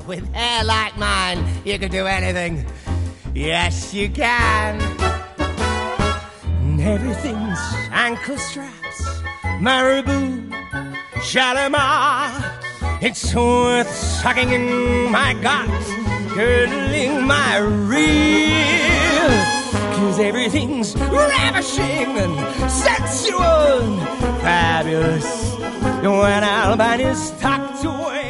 with hair like mine, you can do anything. Yes, you can. And everything's ankle straps, marabou, Shalimar. It's worth sucking in my guts, curdling my reel. 'Cause everything's ravishing and sensual and fabulous when Albany's tucked away